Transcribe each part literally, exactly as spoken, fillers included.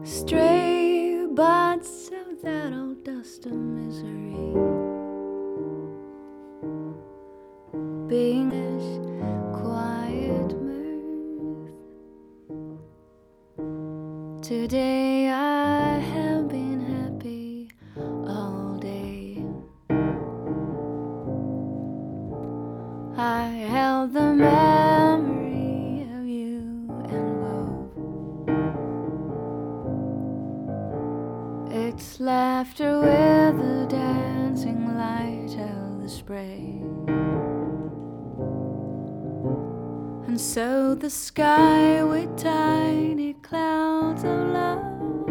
Stray buds of that old dust of misery, being this quiet mirth. Today I have been happy all day. I held the memory of you and wove its laughter with the dancing light of the spray. And so the sky with tiny clouds of love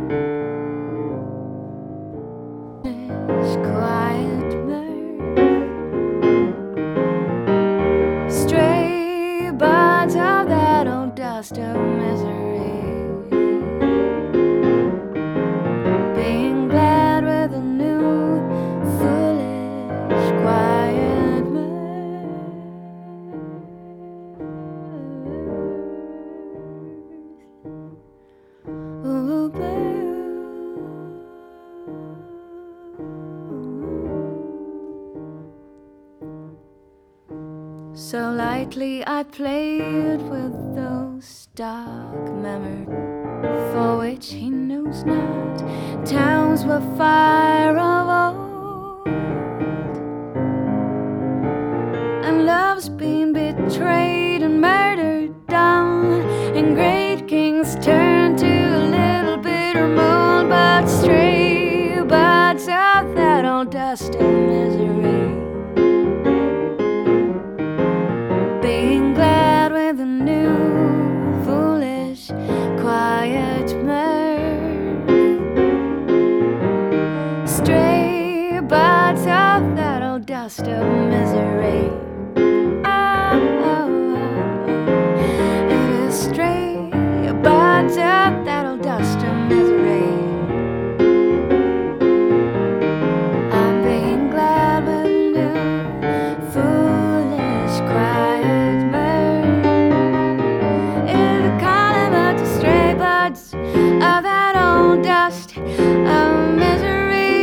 is quiet mirth. Stray buds of that old dust of misery, being glad with a new foolish quiet mirth. Ooh, babe. So lightly I played with those dark memories, for which he knows not. Towns were fire of old, and love's been betrayed and murdered down, and great kings turned to a little bitter mold. But stray buds of that old dust of misery, being glad with a new foolish quiet mirth. Stray buds of that old dust of misery. Oh, oh, oh. It is stray buds of that old dust of misery. I'm being glad with a new foolish quiet mirth. It's a compliment to stray buds of that old dust of misery,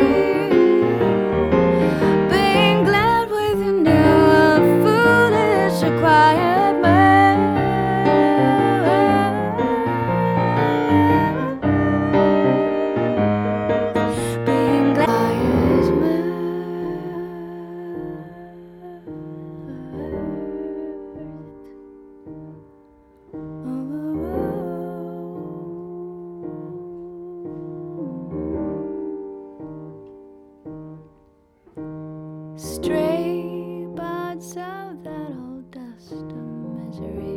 being glad with a new foolish quiet mirth. Being glad quiet mirth. Stray buds of that old dust of misery.